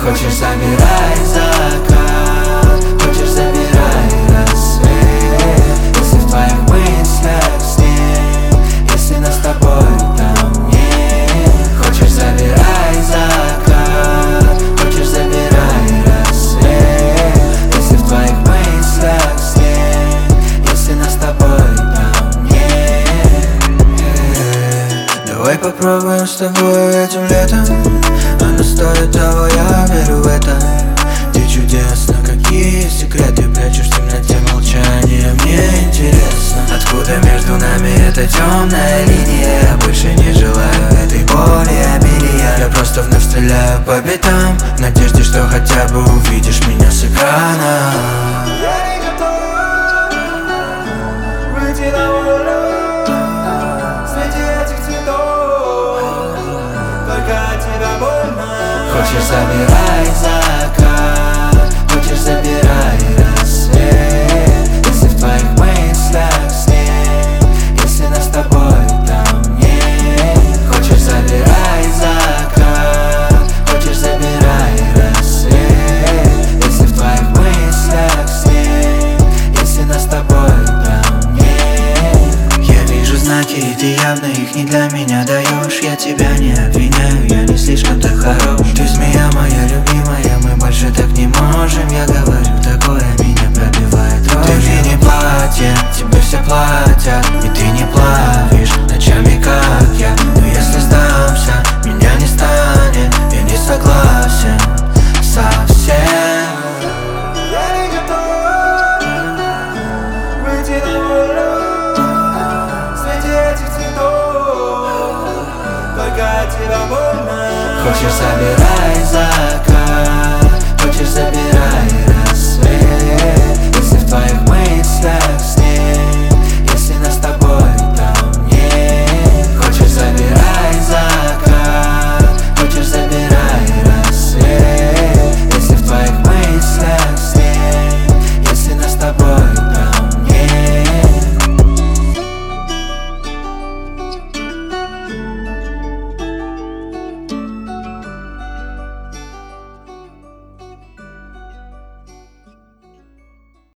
Хочешь, забирай закат, хочешь, забирай рассвет. Если в твоих мыслях снег, если нас с тобой там нет. Хочешь, забирай закат, хочешь, забирай рассвет. Если в твоих мыслях снег, если нас с тобой там нет. Давай попробуем с тобой этим летом, оно стоит того, я верю в это. Ты чудесно, какие секреты прячешь в темноте молчания. Мне интересно, откуда между нами эта темная линия. Я больше не желаю этой боли, обилия. Я просто вновь стреляю по битам, в надежде, что хотя бы увидишь меня с экрана. Я не готов выйти на волю среди этих цветов, только от тебя больно. Хочешь, забирай закат, хочешь, забирай рассвет. Если в твоих мыслях снег, если нас с тобой там нет. Хочешь, забирай закат, хочешь, забирай рассвет. Если в твоих мыслях снег, если нас с тобой там нет. Я вижу знаки, и ты явно их не для меня даешь. Я тебя не обвиняю, я не слишком-то хорош. Ты змея моя любимая, мы больше так не можем. Я говорю, такое меня пробивает дрожь. Ты мне не платье, тебе все платят, и ты не плавишь ночами, как я. Но если сдамся, меня не станет, я не согласен совсем. Я не готов выйти на волю среди этих цветов, только от тебя больно. Хочешь, забирай закат, хочешь, забирай